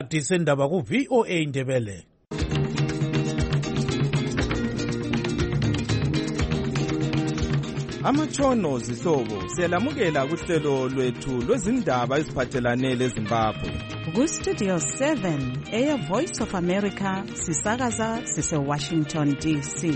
Disendaba ku VOA Ndebele. Amatshono zihlobo siyalamukela kuhlelo lwethu lwezindaba eziphathelane leZimbabwe. Ku-Studio 7 Air Voice of America sisakaza sise-Washington DC.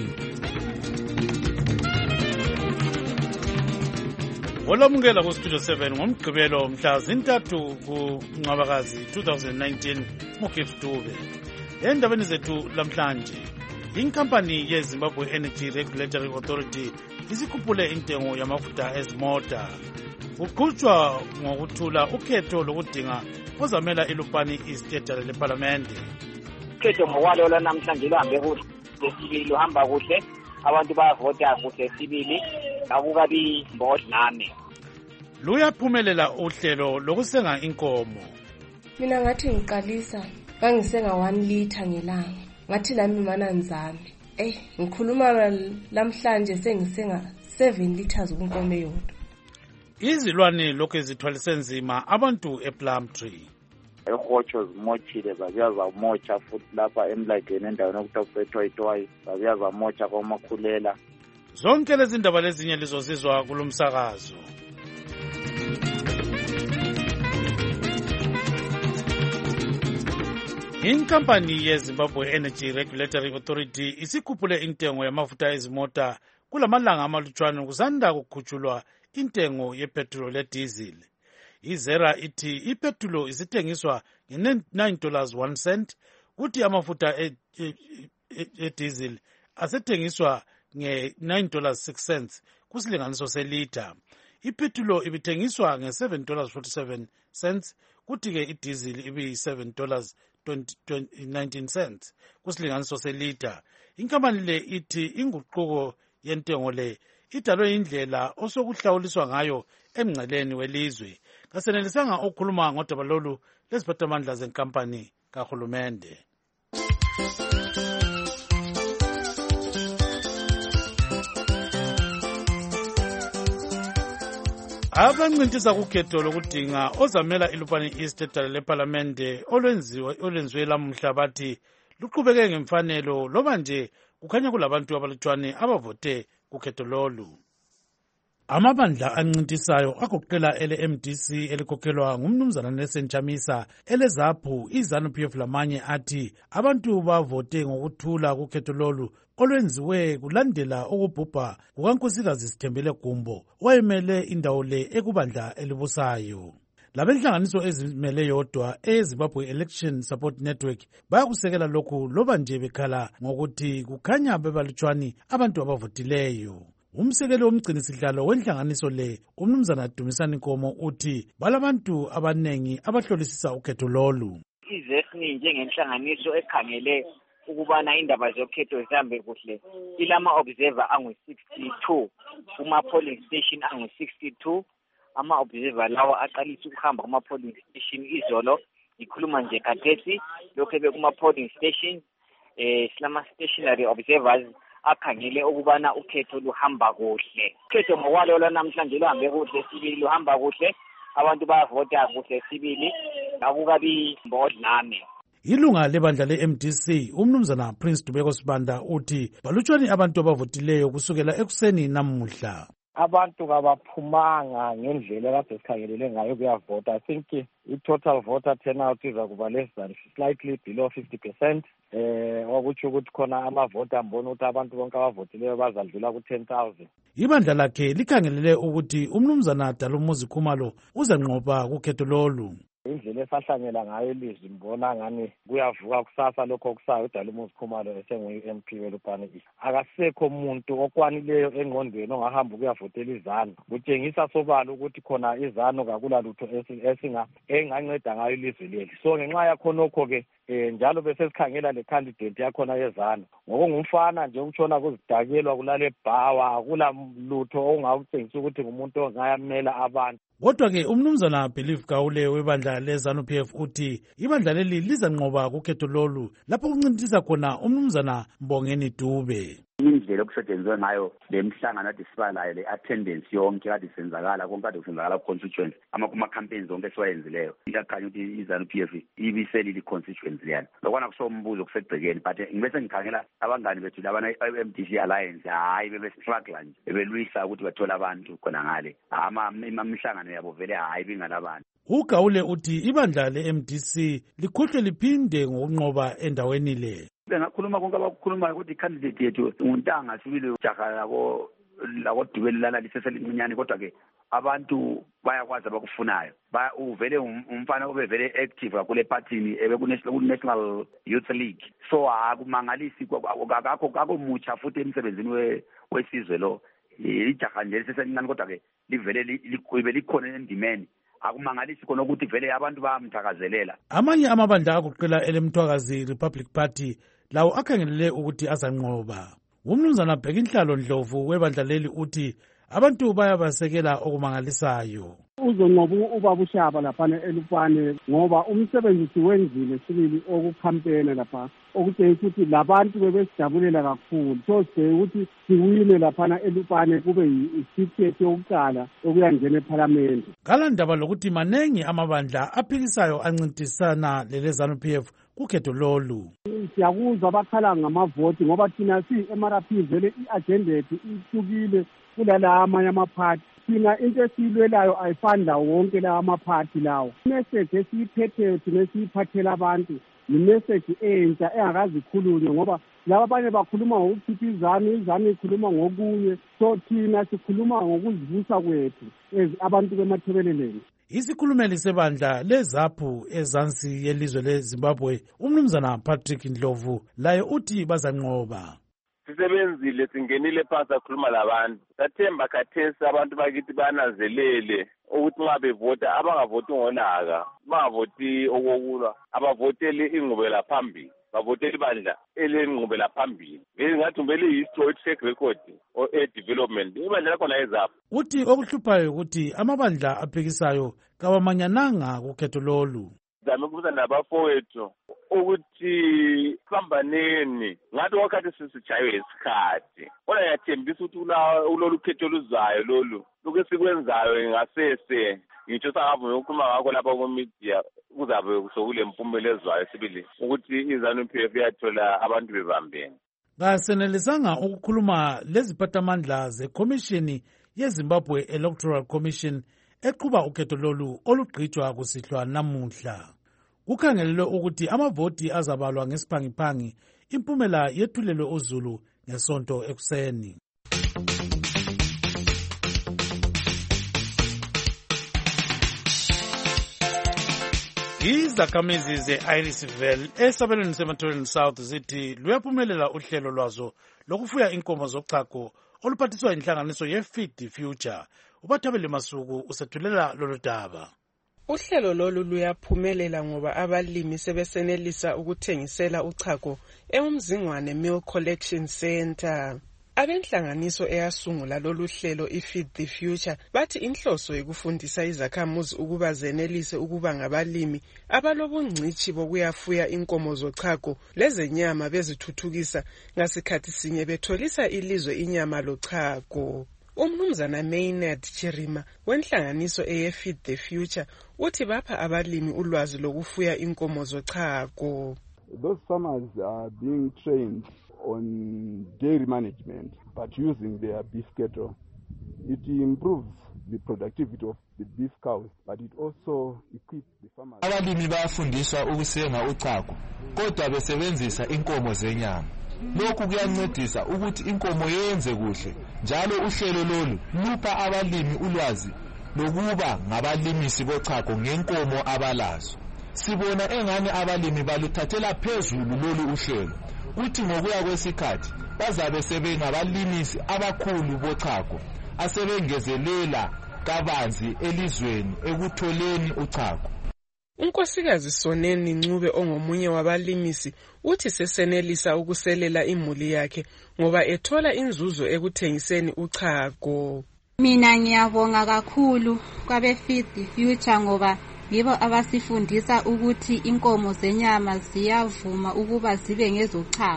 Olamukela ku-Studio 7 ngomgqibelo mhla zintathu kuNcwabakazi 2019 Mugif Dube. Endabeni zethu lamhlanje, inkampani yeZimbabwe Energy Regulatory Authority isikhuphule intengo yamafutha ezimota. Kuqhutshwa ngokuthula ukhetho lokudinga ozamela iLupane East edale leParlamente. Ukhetho ngokwalo namhlanje luhambe kuhle, sibili luhamba kuhle, abantu bayavota kuhle sibili, akukabi mbodlane. Luyaphumelela uhlelo lokusenga inkomo. Mina ngathi ngiqalisa ngangisenga 1 liter ngelanga. Ngathi nami mana nzame. Ngikhuluma lamhlanje sengisenga 7 liters kunkomo eyodwa. Izilwane lokho ezithwalise nzima abantu ePlumtree. Ehotsho zimochile zabuya zamotsha futhi lapha emlageni endaweni okuthiwa itwayi zabuya zamotsha kwamakhulela. Zonke lezi ndaba lezinye lizozizwa kulomsakazo. Inkampani yeZimbabwe Energy Regulatory Authority isikhuphule intengo yamafutha ezimota kulamalanga amalutshwane kusanda kukhutshulwa intengo yepetrol lediesel. Izera ithi ipetrol isithengiswa nge$9.01 kuthi amafutha ediesel asethengiswa nge$9.06 kusilinganiso selitha. Ipetrol ibithengiswa nge$7.47 kuthi ke idiesel ibi$7.19 kusilinganiso selitha. Inkampani le ithi inguquko yentengo le idalwe indlela osokuhlawuliswa ngayo emngceleni welizwe. Kasenelisanga okhuluma ngodaba lolu leziphathamandla zenkampani kahulumende. Abancintisa kukhetho lokudinga ozamela iLupane East edale leParlamente olwenziwe lamuhla bathi luqhubeke ngemfanelo loba nje kukhanya kulabantu abalutshwane abavote kukhetho lolu. Amabandla ancintisayo agoqela ele-MDC elikhokhelwa ngumnumzana Nelson Chamisa, eleZAPU, iZANU-PF lamanye athi abantu bavote ngokuthula kukhetho lolu olwenziwe kulandela ukubhubha kukaNkosikazi Sithembele Gumbo owayemele indawo le ekubandla elibusayo. Labenhlanganiso ezimele yodwa eZimbabwe Election Support Network bayakusekela lokhu loba nje bekhala ngokuthi kukhanya bebalutshwane abantu abavotileyo. Umsekeli womgcinisihlalo wenhlanganiso le, umnumzana Dumisani Nkomo, uthi balabantu abanengi abahlolisisa ukhetho lolu. Izesini njengenhlanganiso ekhangele ukubana indaba zokhetho zihambe kuhle, ilama-observer angu-62, kuma-polling station angu-62. Ama-observer lawa aqalisa ukuhamba kuma-polling station izolo, ikhuluma nje khathesi lokhu bekuma-polling station, silama-stationary observers akhangele ukubana ukhetho luhamba kuhle. Ukhetho ngokwalo namhlanje luhambe kuhle sibili luhamba kuhle, abantu bayavota kuhle sibili, akukabi mbodlane. Ilunga lebandla le-MDC umnumzana Prince Dubeko Sibanda uthi balutshwane abantu abavotileyo kusukela ekuseni namuhla. Abantu kabaphumanga ngendlela kade sikhangelele ngayo kuyavota. I think i-total voter turnout izakuba less than slightly below 50%. Okutsho ukuthi khona amavota ambona ukuthi abantu bonke abavotileyo bazadlula ku-10,000. Ibandla lakhe likhangelele ukuthi umnumzana Dalumuzi Khumalo uzanqoba kukhetho lolu. Indlela esahlanyela ngayo ilizwi mbona ngani kuyavuka kusasa lokho kusayo uDalumuzi Khumalo esengu-MP weLupane East. Akasekho umuntu okwanileyo engqondweni ongahamba ukuyavotela iZANU. Kutshengisa sobala ukuthi khona iZANU kakula lutho enganceda ngayo ilizwe leli. So ngenxa yakhonokho ke njalo bese sikhangela le candidate yakhona yeZANU. Ngokungumfana nje ukutshona kuzidakelwa kulale bhawa akula lutho ongakutshengisa ukuthi ngumuntu ongayamela abantu. Kodwa ke umnumzana Belief Gawule webandla leZANU-PF uthi ibandla leli lizanqoba kukhetho lolu lapho kuncintisa khona umnumzana Mbongeni Dube. indlela okusetshenzwe ngayo lemhlangano ade siba layo le-attendance yonke kade senzakala konke kade kusenzakala ku-constituency ama-campaigns onke esiwayenzileyo iyakhanya ukuthi i-ZANU-PF ibiselile i-constituency leyana lokwana kusombuzo kusekugcekeni but ngibese ngikhangela abangani bethu labana i-MDC Alliance hayi bebestruggle nje bebelwisa ukuthi bathole abantu khona ngale imihlangano yabo vele hayi binganabantu. uGawule uthi ibandla le-MDC likhohlwe liphinde ngokunqoba endaweni le. Bengakhuluma konke abakukhulumayo ukuthi i-candidate yethu uNtanga sibili ujaha lakodubeli lana liseselincinyane kodwa-ke abantu bayakwazi abakufunayo uvele umfana obevele active kakhulu epartini ku-National Youth League so akumangalisi akakho mutsha futhi emsebenzini wesizwe lo ijaha nje liseselincane kodwa-ke livele likhona endimeni akumangalisi khona ukuthi vele abantu bayamthakazelela. Amanye amabandla akuqela elemthwakazi Republic Party lawo akhangelele ukuthi azanqoba. Umnumzana Bhekinhlalo Ndlovu webandla leli uthi abantu bayabasekela okumangalisayo. Uzonqoba ubaba uShaba lapha eLupane ngoba umsebenzi siwenzile sibili okukhampena lapha okutshengisa ukuthi labantu bebesijabulela kakhulu so ukuthi siwile lapha eLupane kube isitithi yokuqala okuyangena eParliament. Kalandaba lokuthi manengi amabandla aphikisayo ancintisana leZANU-PF kukhetho lolu. Siyakuzwa bakhala ngamavoti ngoba thina si-MRP vele i-agenda yethu ihlukile kulala amanye amaphathi. Thina into esiyilwelayo ayifani lawo wonke lawo amaphathi lawo. Imessage esiyiphetheyo thina esiyiphathela abantu imessage entsha engakazi ikhulunywe ngoba laba abanye bakhuluma ngokukhipha izanu ikhuluma ngokunye so thina sikhuluma ngokuzivusa kwethu abantu bemathebeleleni. Isikhulumeli sebandla leZAPU ezansi yelizwe leZimbabwe umnumzana Patrick Ndlovu laye uthi bazanqoba. Sisebenzile singenile phansi akhuluma labantu sathemba khathesi abantu bakithi bananzelele ukuthi nxa bevota abangavoti ngonaka bangavoti okokulwa abavotele ingqubela phambili bavotele ibandla elengqubela phambili ngathi kumele history track record or development ibandla lakhona eZAPU. Uthi okuhluphayo ukuthi amabandla aphikisayo kawamanyananga kukhetho lolu. Zame kubuza nabafowethu ukuthi sambaneni ngathi wakhathi sisijaywe isikhathi kodwa yathembisa ukuthi ulolu khetho luzayo lolu lokho esikwenzayo ngasese ngitsho sangavume ukukhuluma ngakho lapha ku-media kuzabe sokule mpumela ezwayo sibili ukuthi iZANU-PF yathola abantu bebambene. Kasenelisanga ukukhuluma leziphathamandla zeCommission yeZimbabwe Electoral Commission eqhuba ukhetho lolu olugqitshwa kusihlwa namuhla. Kukhangelelwe ukuthi amavoti azabalwa ngesiphangiphangi impumela yethulelwe uZulu ngesonto ekuseni. Izakhamizi ze-Irisville esabelweni seMathoreni South zithi luyaphumelela uhlelo lwazo lokufuya inkomo zochago oluphathiswa inhlanganiso ye-Feed the Future. Ubathabele Masuku usethulela lolu daba. Uhlelo lolu luyaphumelela ngoba abalimi sebesenelisa ukuthengisela uchago eMzingwane Milk Collection Center. Abenhlanganiso eyasungula lolu hlelo iFeed the Future bathi inhloso yokufundisa izakhamuzi ukuba zenelise ukuba ngabalimi abalobungcithi bokuyafuya inkomo zochago lezenyama bezithuthukisa ngasikhathi sinye betholisa ilizwe inyama lochago. Umnumzana Maynard Chirima wenhlanganiso eyeFeed the Future uthi bapha abalimi ulwazi lokufuya inkomo zochago. Those farmers are being trained on dairy management, but using their beef cattle. It improves the productivity of the beef cows, but it also equips the farmers. Abalimi bayafundiswa ukusenga uchago, kodwa besebenzisa inkomo zenyama. Lokhu kuyancedisa ukuthi inkomo yenze kuhle. Njalo uhlelo lolu lupha abalimi ulwazi lokuba ngabalimisi bochago ngenkomo abalazo. Sibona engane abalimi baluthathela phezulu lolu uhlelo. Uthi ngokuya kwesikhathi bazabe sebengabalimisi abakhulu bochago asebengezelela kabanzi elizweni ekutholeni uchago. Unkosikazi Soneni Ncube ongomunye wabalimisi uthi sesenelisa ukuselela imuli yakhe ngoba ethola inzuzo ekuthengiseni uchago. Mina ngiyabonga kakhulu kwabeFeed the Future ngoba yibo abasifundisa ukuthi inkomo zenyama ziyavuma ukuba zibe ngezochago.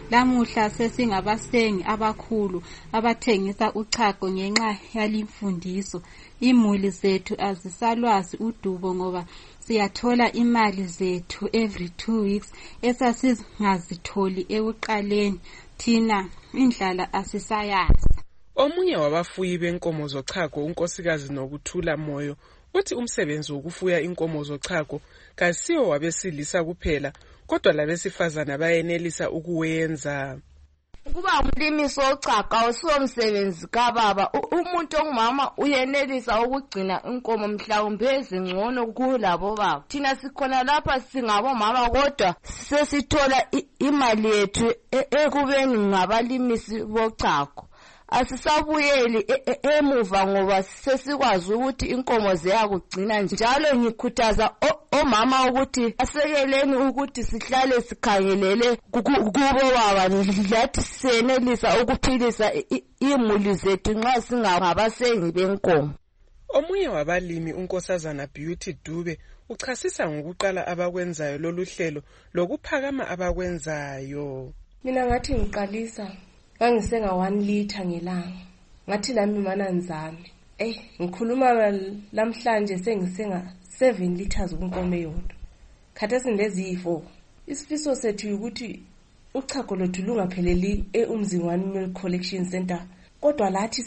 Lamuhla sesingabasengi abakhulu abathengisa uchago ngenxa yalimfundiso. Imuli zethu azisalwazi udubo ngoba siyathola imali zethu every 2 weeks esasingazitholi ekuqaleni. Thina indlala asisayazi. Omunye wabafuyi benkomo zochago, unkosikazi Nokuthula Moyo, uthi umsebenzi wokufuya inkomo zochago kasiyo wabesilisa kuphela, kodwa labesifazana bayenelisa ukuwenza. Ukuba umlimisi wochago awusiwo msebenzi kababa. Umuntu ongumama uyenelisa ukugcina inkomo mhlawumbe ezingcono kulabo baba. Thina sikhona lapha singabomama kodwa sesithola imali yethu ekubeni ngabalimisi bochago. Asisabuyeli emuva ngoba sesikwazi ukuthi inkomo ziyakugcina. Njalo ngikhuthaza omama ukuthi asekeleni ukuthi sihlale sikhangelele kubo baba lathi senelisa ukuphilisa imuli zethu nxa singabasengi benkomo. Omunye wabalimi unkosazana Beauty Dube uchasisa ngokuqala abakwenzayo lolu hlelo lokuphakama abakwenzayo. Mina ngathi ngiqalisa ngangisenga 1 litha ngelanga. Ngathi lami mana nzami. Ngikhuluma lamhlanje sengisenga 7 liters kunkomo eyodwa. Khathesi ndezifo. Isifiso sethu ukuthi uchago lwethu lungapheleli eUmzingwane Milk Collection Center, kodwa lathi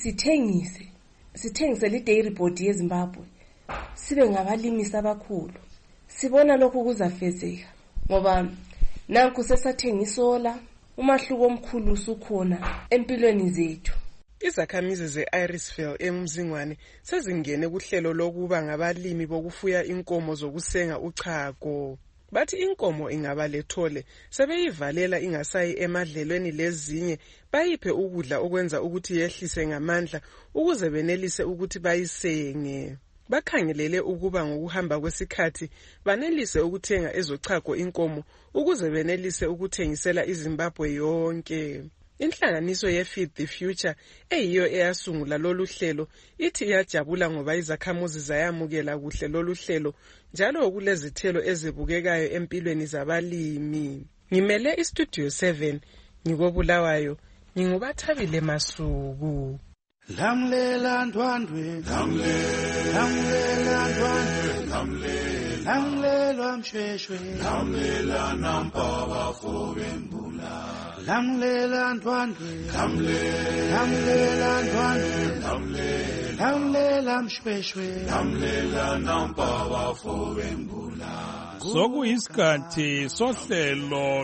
sithengise le dairy board yeZimbabwe. Sibe ngabalimisi abakhulu. Sibona lokhu kuzafezeka ngoba nanku sesathenga isola. Umahluko omkhulu usukhona empilweni zethu. Izakhamizi ze-Irisville eMzingwane sezingene kuhlelo lokuba ngabalimi bokufuya inkomo zokusenga uchago. Bathi inkomo ingaba lethole sebeyivalela ingasayi emadlelweni lezinye, bayiphe ukudla okwenza ukuthi yehlise ngamandla ukuze benelise ukuthi bayisenge. Bakhangelele ukuba ngokuhamba kwesikhathi banelise ukuthenga ezochago inkomo ukuze benelise ukuthengisela iZimbabwe yonke. Inhlanganiso ye-Feed the Future eyiyo eyasungula lolu hlelo ithi iyajabula ngoba izakhamuzi zayamukela kuhle lolu hlelo njalo kulezithelo ezibukekayo empilweni zabalimi. Ngimele iStudio 7 ngikobulawayo, nginguBathabile Masuku. Lamlela ndwandwe, lamlela ndwandwe, lamlela mshweshwe, lamlela nampa bafo bembula. Lamlela ndwandwe, lamlela ndwandwe, lamlela mshweshwe, lamlela nampa bafo bembula. Sokuyisikhathi sohlelo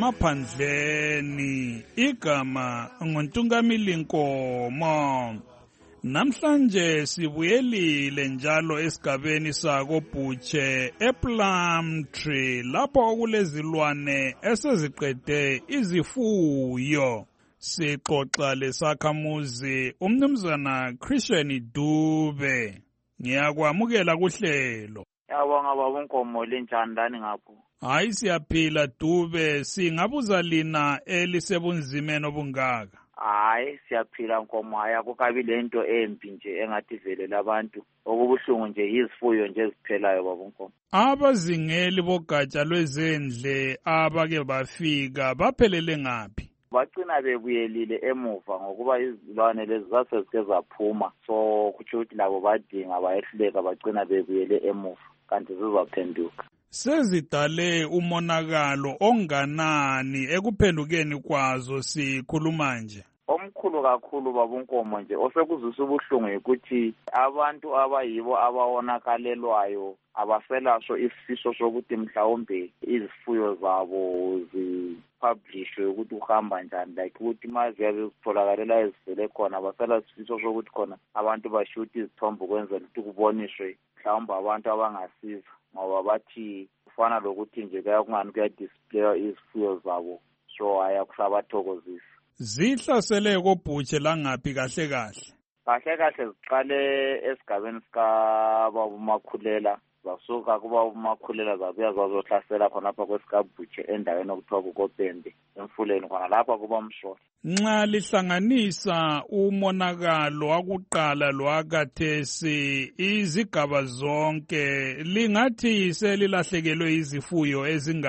lwezemaphandleni, igama nguNtungamili Nkomo. Namhlanje sibuyelile njalo esigabeni sakoBhutshe ePlumtree lapho okulezilwane eseziqede izifuyo. Sixoxa lesakhamuzi umnumzana Christian Dube. Ngiyakwamukela kuhlelo. Yabonga baba Nkomo, linjani lani ngapho? Hayi siyaphila Dube, singabuza lina elisebunzimeni obungaka. Hayi siyaphila Nkomo, hayi akukabi lento embi nje engathi vele labantu okubuhlungu nje izifuyo nje eziphelayo baba Nkomo. Abazingeli bogatsha lwezendle abake bafika baphelele ngaphi? Bagcina bebuyelile emuva ngokuba izilwane lezi zasezike zaphuma, so kutsho ukuthi labo badinga bayehluleka bagcina bebuyele emuva kanti zizaphenduka. Sezidale umonakalo onganani ekuphendukeni kwazo sikhuluma nje? Omkhulu kakhulu baba Nkomo nje osekuzisa ubuhlungu ukuthi abantu abayibo abawonakalelwayo abaselasho isifiso sokuthi mhlawumbe izifuyo zabo zipublishwe ukuthi uhamba njani, like ukuthi maziyabe zitholakalela ezivele khona abasela isifiso sokuthi khona abantu bashuthi izithombe ukwenzela ukuthi kuboniswe mhlawumbe abantu abangasiza, ngoba bathi kufana lokuthi nje kungani kuyadisplaya izifuyo zabo, so ayakusabathokozisa. Zihlasele koBhutshe langaphi kahle kahle? Kahle kahle ziqale esigabeni sikababa uMakhulela, zasuka kuba uMakhulela zabuya zazohlasela khonapha kwesikabhutshe endaweni okuthiwa kukoPembe emfuleni khona lapha kuba Msholo. Nxa lihlanganisa umonakalo wakuqala lwakathesi izigaba zonke lingathi selilahlekelwe izifuyo ezingaki?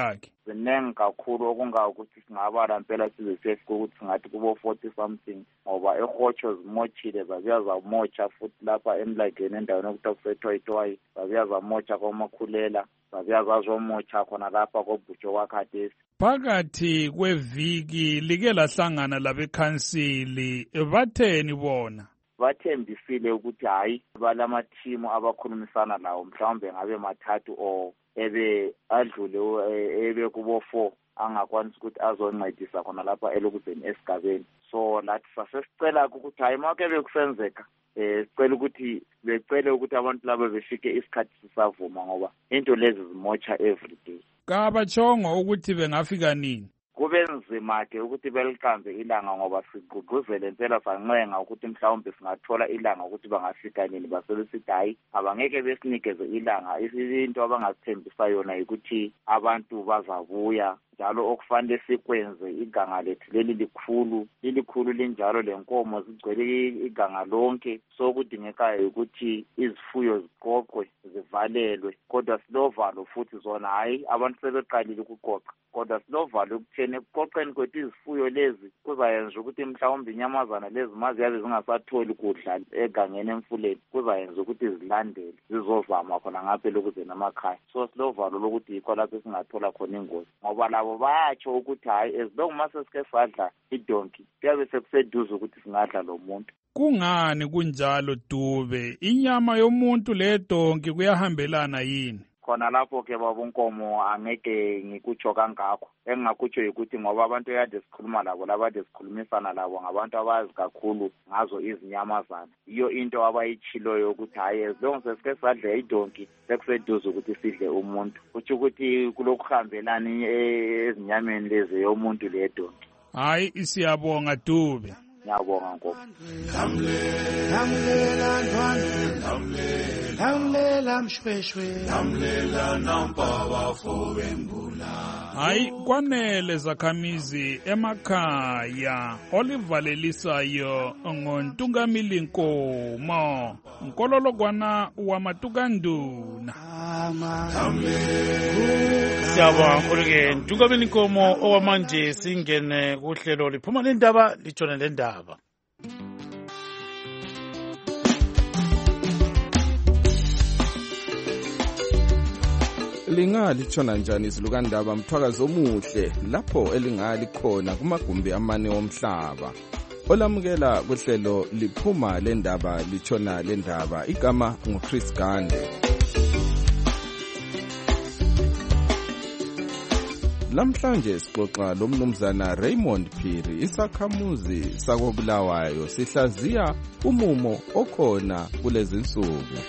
ziningi kakhulu okungakuthi singabala mpela size siyefika ukuthi singathi kubo 40 something ngoba ehotsho zimochile zabuya zamotsha futhi lapha emlageni endaweni okuthiwa kusethwayitwayi zabuya zamotsha komakhulela zabuya zazomotsha khona lapha kobhutsho wakhathesi. Phakathi kweviki like lahlangana labekhansili batheni bona? Bathembisile ukuthi hayi balamathimu abakhulumisana lawo mhlawumbe ngabe mathathu o ebe adlule ebe kubo 4 angakwanisa ukuthi azoncedisa khona lapha elokuzeni esigabeni. So lathi sasesicela ukuthi hayi make bekusenzeka sicela ukuthi becele ukuthi abantu laba befike isikhathi sisavuma ngoba into lezi zimotsha every day. Kabachongo ukuthi bengafika nini? Kube nzima ke ukuthi belikambe ilanga ngoba sigqugquzele impela sancenga ukuthi mhlawumbe singathola ilanga ukuthi bangafika nini basebesithi hayi abangeke besinikeze ilanga into abangasithembisa yona ukuthi abantu bazabuya njalo okufanele sikwenze iganga lethu leli likhulu linjalo lenkomo zigcwele iganga lonke so kudingekayo ukuthi izifuyo ziqoqwe zivalelwe kodwa silovalo futhi zona hayi abantu sebeqalile ukuqoqa kodwa silovalo ukutheni ekuqoqeni kwethu izifuyo lezi kuzayenza ukuthi mhlawumbe inyamazana lezi maziyabe zingasatholi kudla egangeni emfuleni kuzayenza ukuthi zilandele zizozama khona ngapha lokuzeni amakhaya so silovalo lokuthi yikho lapho singathola khona ingozi ngoba labo bayatsho ukuthi hayi ezilongu masesike sadla idonki kuyabe sekuseduze ukuthi singadla lo muntu. Kungani kunjalo Dube? Inyama yomuntu ledonki kuyahambelana yini? Khona lapho ke babonkomo angeke ngikutsho kangakho engingakutsho ukuthi ngoba abantu ekade sikhuluma labo labade sikhulumisana labo ngabantu abazi kakhulu ngazo izinyamazana iyo into abayichiloyo ukuthi hayi ezilongu sesike sadla idonki sekuseduze ukuthi sidle umuntu uthi ukuthi kulokuhambelana ezinyameni lezi yomuntu ledonki. Hayi siyabonga Dube. Ngiyabonga Nkomo. Lamlela ntwana lamlela mshweshwe lamlela nampa bafowembula. Hayi kwanele zakhamizi emakhaya olivalelisayo ngontungamili Nkomo Nkololokwana wamatukanduna. Siyabonga Nkomo Ntungamili Nkomo owamanje singene kuhlelo liphuma lendaba litshone lendaba. Lingalitshona njani izilukandaba mthwakazi omuhle lapho elingali khona kumagumbi amane omhlaba olamukela kuhlelo liphuma lendaba litshona lendaba igama nguChris Gande. Lamhlanje sixoxa lomnumzana Raymond Phiri isakhamuzi sakobulawayo sihlaziya umumo okhona kulezi insuku.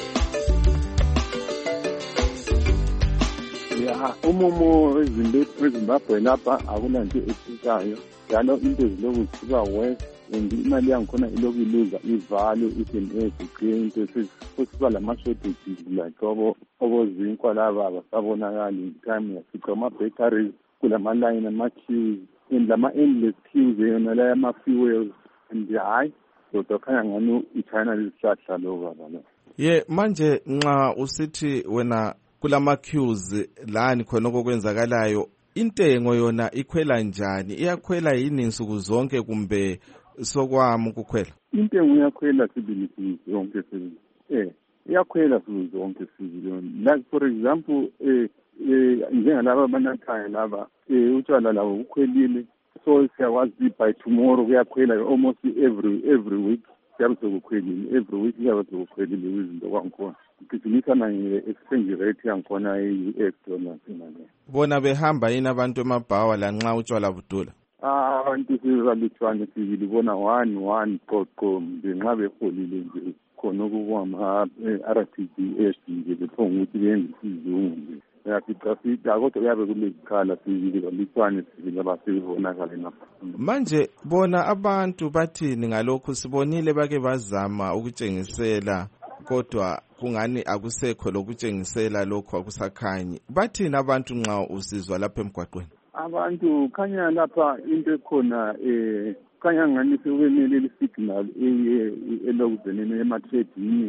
Umumo eZimbabwe lapha akunanto esikayo njalo into eziloku ziba worse and imali yangikhona iloku iluza ivalo into sesiba lama-shortages like obozinkwa laba abasabonakali time yafica ama-bakeries kulama-line ama-queues and lama-endless queues yona la yama-fuels and hayi kodwa khanya ngani ichina lesihlahla lo baba la. Manje nxa usithi wena kulama-queues lani khona okwenzakalayo intengo yona ikhwela njani? Iyakhwela yini insuku zonke kumbe sokwami ukukhwela? Intengo iyakhwela sibili zonke sibili. Iyakhwela sibili zonke sibili. Like for example njengalaba abanakhaya laba utshwala labo ukhwelile so siyakwazi by tomorrow kuyakhwela almost every week siyabe sekukhwelile every week siyabe sekukhwelile izinto kwangikhona. Kugijimisana nge-exchange rate yangikhona i-US dollar imali. Bona behamba yini abantu emabhawa la nxa utshwala budula? Abantu sibalutshwane sibili bona one qoqo ngenxa beholile nje khona okukwama RTGS nje bephonga ukuthi benze isizungu nje. Yafica kodwa kuyabe kulezikhala sibili balutshwane sibili abasebonakala lapha. Manje bona abantu bathini ngalokhu? Sibonile bake bazama ukutshengisela kodwa kungani akusekho lokutshengisela lokho akusakhanyi. Bathini abantu nxa usizwa lapha emgwaqweni? Abantu khanya lapha into ekhona khanya ngani sekwenele isignal elokuzeni ema-trade union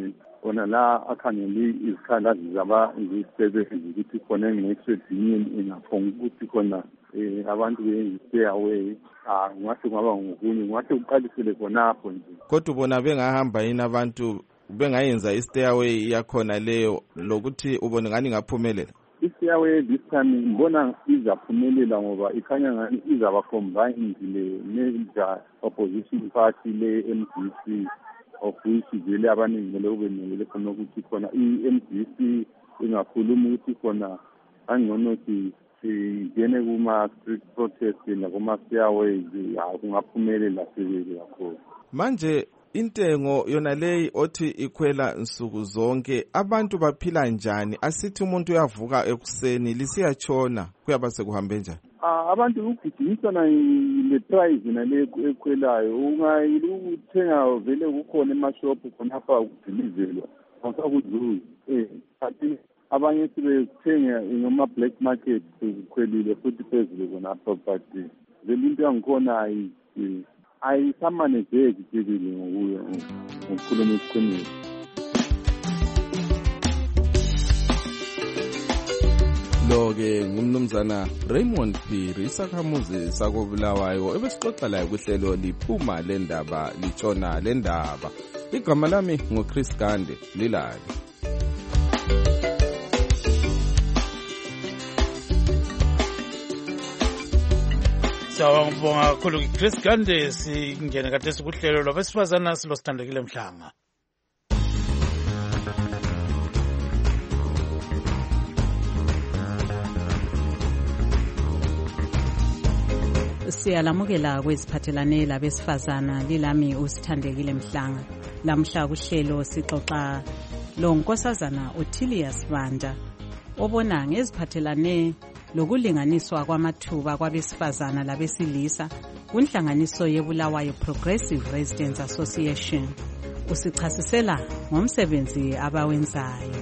khona la akhangele izikhalazi zabazisebenzi ukuthi khona engine ingaphonga ukuthi khona abantu be-stay away ngathi ngaba ngokunye ngathi uqalisele khonapho nje. Kodwa ubona bengahamba yini abantu bengayenza i-stay away yakhona leyo lokuthi ubone ngani ngaphumelela? I-stay away this time ngibona izaphumelela ngoba ikhanya ngani izaba combined le-major opposition party le-MDC of which vele abaningi bebenele khona ukuthi khona i-MDC ingakhuluma ukuthi khona angcono singene kuma-street protest nakuma-stairways kungaphumelela sebele kakhulu. Manje intengo yona leyi othi ikhwela nsuku zonke abantu baphila njani? Asithi umuntu uyavuka ekuseni lisiyatshona kuyaba sekuhambe njani? Abantu ukugijimisana le-price nale ekhwelayo ungayili ukuthenga vele kukhona emashophu khonapha ukudilizelwa awusakuzuzi. Kanti abanye sebethenga ngoma-black market kukhwelile futhi phezulu khonapha but vele into yangikhona ayisamanejeki tshekile ngokukhuluma isiqiniso. Lo-ke ngumnumzana Raymond Phiri, isakhamuzi sakobulawayo ebesixoxa layo kuhlelo liphuma lendaba litshona lendaba. Igama lami nguChris Gande, lilali. Sawubonga kakhulu Chris Gande. Singene kade sikuhlelo lwabesifazana silosithandekile Mhlanga. Siyalamukela kweziphathelane labesifazana, lilami usithandekile Mhlanga. Lamhla kuhlelo sixoxa lo nkosazana uTilius Banda obona ngeziphathelane lokulinganiswa kwamathuba kwabesifazana labesilisa kunhlanganiso yeBulawayo Progressive Residents Association. Usichasisela ngomsebenzi abawenzayo.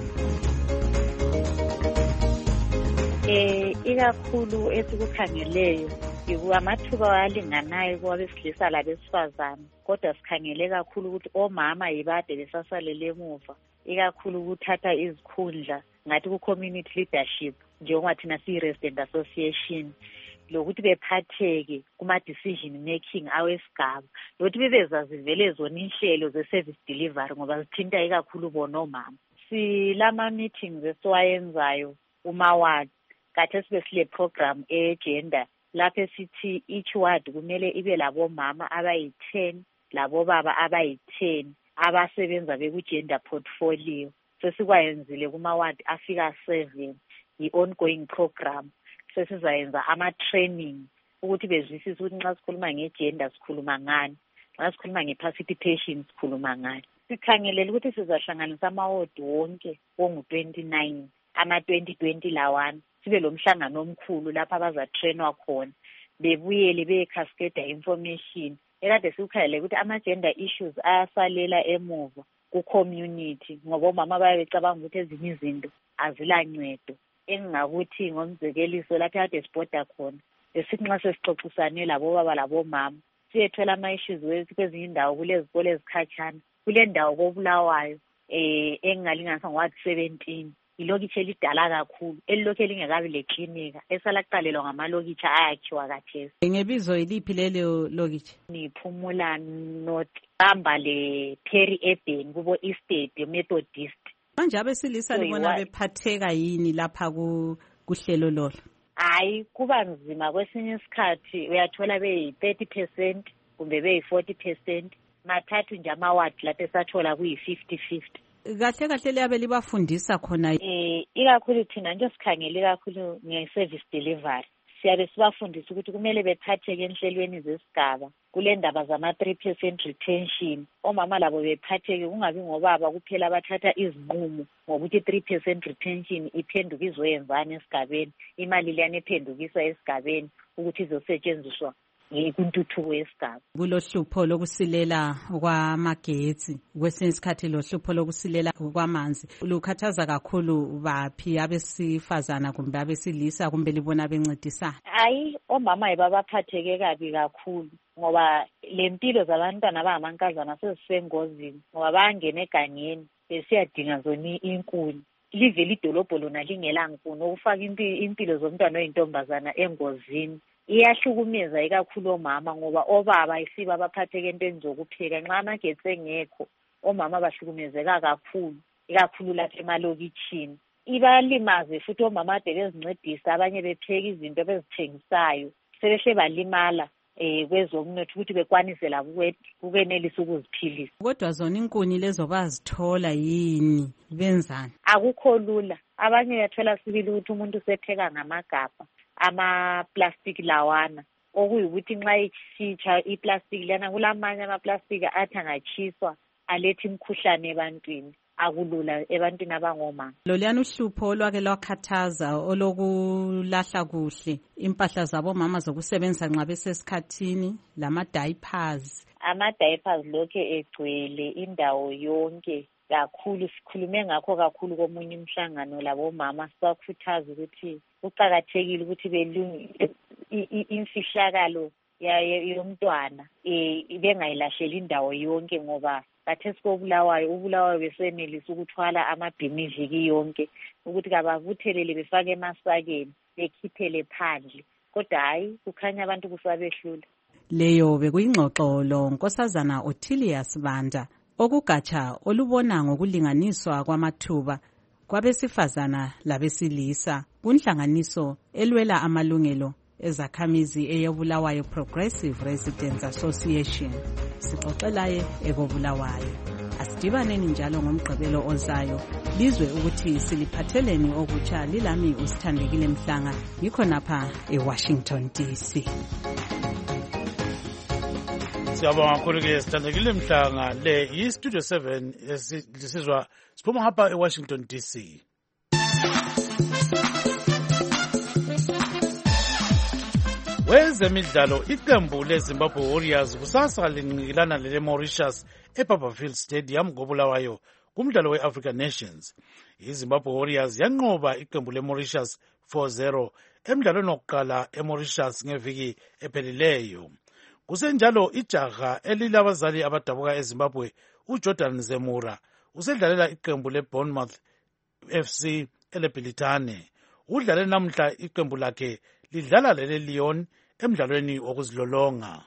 Ikakhulu esikukhangeleyo amathuba alinganayo kwabesilisa labesifazana, kodwa sikhangele kakhulu ukuthi omama yibade besasalele emuva, ikakhulu ukuthatha izikhundla ngathi ku-community leadership njengoba thina siyi-resident association, lokuthi bephatheke kuma-decision making awesigaba, lokuthi bebezazi vele zona inhlelo ze-service delivery ngoba zithinta ikakhulu bona omama. Silama-meetings esiwayenzayo kuma-ward, kade sibe sile program e-gender lapho sithi each ward kumele ibe labomama abayi-10 labobaba abayi-10 abasebenza beku-gender portfolio. Sesikwayenzile kuma-ward afika 7 i-ongoing program. Sesizayenza ama-training ukuthi bezwisise ukuthi nxa sikhuluma nge-gender sikhuluma ngani, nxa sikhuluma nge-participation sikhuluma ngani. Sikhangelele ukuthi sizahlanganisa ama-ward wonke ongu-29 ama-2020 lawana, sibe lo mhlangano omkhulu lapha abazatrainwa khona bebuyele beyecascade information ekade sikukhalele ukuthi ama-gender issues ayasalela emuva ku-community ngoba omama bayabecabanga ukuthi ezinye izinto azilancedo. Engingakuthi ngomzekeliso lapho kade sibhoda khona besithi nxa sesixoxisane labobaba labomama siyethola ama-issues wethu kwezinye indawo kulezikole ezikhatshana, kule ndawo koBulawayo engingalinganisa ngo-ward 17 ilokitshi elidala kakhulu elilokhu lingekabi leklinika esala kuqalelwa ngamalokitshi ayakhiwa khathesi. Ngebizo iliphi lelo lokitshi? Niphumula North, hamba le Perry Eben kubo Estate Methodist. Manje abesilisa libona bephatheka yini lapha kuhlelo lolo? Hayi, kuba nzima kwesinye isikhathi uyathola beyi-30% kumbe beyi-40%, mathathu nje ama-ward lapho esathola kuyi-50-50. Kahle kahle liyabe libafundisa khona ikakhulu thina nje sikhangele kakhulu nge-service delivery. Siyabe sibafundisa ukuthi kumele bephatheke enhlelweni zesigaba kule ndaba zama-3% retention. Omama labo bephatheke kungabi ngobaba kuphela abathatha izinqumo ngokuthi 3% retention iphenduka izoyenzani esigabeni, imali leyana ephendukiswa esigabeni ukuthi izosetshenziswa kuntuthuko yesigaba. Kulohlupho lokusilela kwamagetsi, kwesinye isikhathi lohlupho lokusilela kwamanzi lukhathaza kakhulu baphi, abesifazana kumbe abesilisa kumbe libona bencedisana? Hayi, omama babaphatheke kabi kakhulu ngoba le mpilo zabantwana abangamankazana sezisengozini ngoba bayangena egangeni besiyadinga zona inkuni. Livele idolobho lona lingela nkuni okufaka impilo zomntwana oyintombazana engozini. Iyahlukumeza ikakhulu omama ngoba obaba isiba baphatheke entweni zokupheka nxa amagetsi engekho omama bahlukumezeka kakhulu ikakhulu lapha emalokitshini. Ibalimaze futhi omama ade bezincedisa abanye bepheka izinto bezithengisayo sebehle balimala kwezomnotho ukuthi bekwanise labo ukwenelisa ukuziphilisa. Kodwa zona inkuni lezo bazithola yini benzani? Akukho lula. Abanye uyathola sibili ukuthi umuntu usepheka ngamagabha ama-plastic lawana okuyukuthi nxa isitsha i-plastic lana kulamanye ama-plastic athi angatshiswa aletha imikhuhlane ebantwini. Akulula ebantwini abangomama. Loliyana uhlupho olwake lwakhathaza olokulahla kuhle impahla zabomama zokusebenzisa nxa besesikhathini lama-diapers. Ama-diapers lokhe egcwele indawo yonke kakhulu. Sikhulume ngakho kakhulu komunye umhlangano labomama sibakhuthaza ukuthi kuqakathekile ukuthi imfihlakalo yomntwana bengayilahleli indawo yonke ngoba kathesi ubulawayo besenelisa ukuthwala amabhini iviki yonke ukuthi kababuthelele befake emasakeni bekhiphele phandle kodwa hayi kukhanya abantu kusabehlula. Leyo bekuyingxoxo Nkosazana Ottilia Sibanda okugatsha olubona ngokulinganiswa kwamathuba kwabesifazana labesilisa kunhlanganiso elwela amalungelo ezakhamizi eyeBulawayo Progressive Residents Association. Sixoxelaye ekoBulawayo. Asidibaneni njalo ngomgqibelo ozayo lizwe ukuthi siliphatheleni okutsha lilami uSithandekile Mhlanga ngikho napha eWashington DC. Siyabonga kakhulu-ke Sithandekile Mhlanga. Le yi-Studio 7 lisizwa siphuma hapa eWashington DC. Wezemidlalo iqembu leZimbabwe Warriors kusasa lincikilana lele-Mauritius eBarberville Stadium koBulawayo kumdlalo we-African Nations. IZimbabwe Warriors yanqoba iqembu le-Mauritius 4-0 emdlalweni wokuqala eMauritius ngeviki ephelileyo. Kusenjalo ijaha elilabazali abadabuka eZimbabwe uJordan Zemura usedlalela iqembu leBournemouth FC eleBhilitane. Udlale namhla iqembu lakhe lidlala lele-Lyon emdlalweni wokuzilolonga.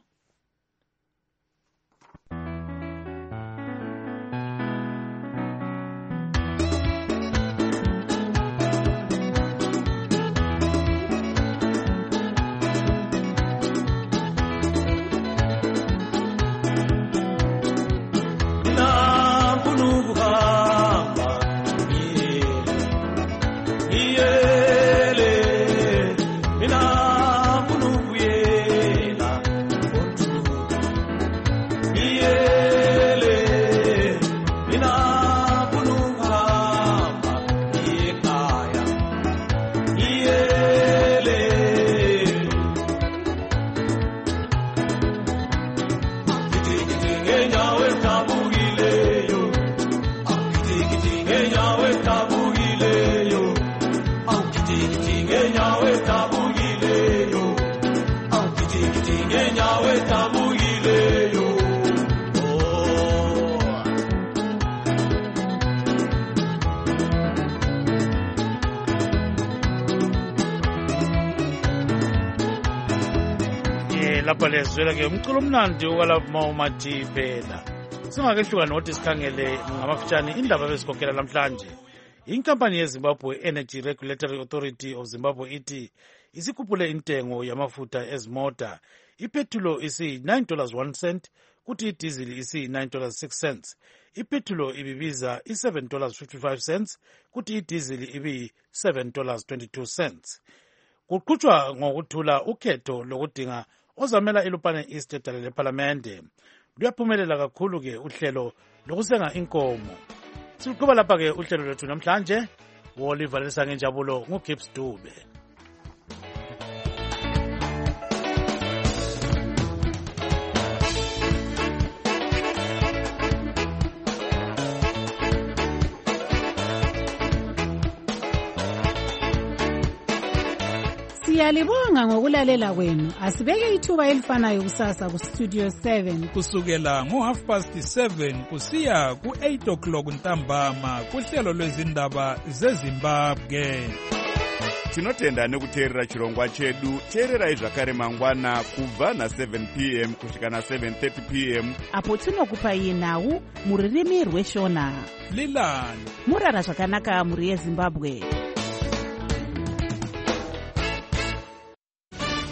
Lapha lezwela-ke umculo omnandi ukalamaumati phela. Singakehluka nokuthi sikhangele ngamafitshane indaba bezikhokhela namhlanje. Inkampani yeZimbabwe Energy Regulatory Authority of Zimbabwe ithi isikhuphule intengo yamafutha ezimota. Ipetrol isi$9.01 cent kuthi idizili isi$9.06. Ipetrol ibibiza $7.55 cents kuthi idizili ibi$7.22 cents. Kuqhutshwa ngokuthula ukhetho lokudinga ozamela iLupane East edale lePhalamende. Luyaphumelela kakhulu-ke uhlelo lokusenga inkomo. Siluqhuba lapha-ke uhlelo lwethu namhlanje. Wolivalisa ngenjabulo nguGibbs Dube. Siyalibonga ngokulalela kwenu. Asibeke ithuba elifanayo kusasa ku Studio 7 kusukela ngo7:30 kusiya ku8 ntambama kuhlelo lwezindaba zeZimbabwe. Tinotenda nekuteerera chirongwa chedu. Teererai zvakare mangwana kubva na7 p.m. kusvika na7:30 p.m. apo tinokupai nhau mururimi rweshona. Lilani murara zvakanaka muri yeZimbabwe.